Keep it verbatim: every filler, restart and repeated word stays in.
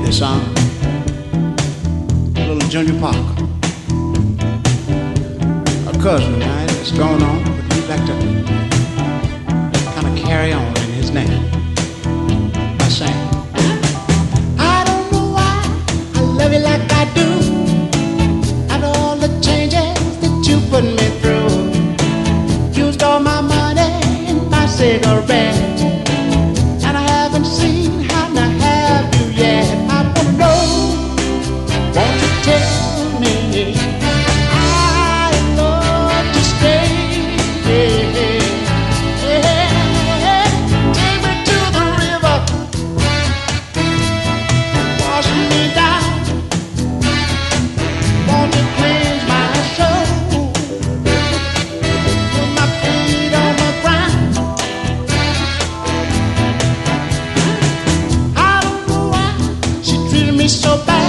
this song. Little Junior Parker, a cousin of mine that's gone on, but he'd like to kind of carry on in his name by saying, I don't know why I love you like I do. After all the changes that you put me through, used all my money and my cigarettes, and I haven't seen how to have you yet. I wanna know, won't you tell me I love to stay? Take me to the river, wash me down. Won't you cleanse my soul? Put my feet on the ground. I don't know why she treated me so bad.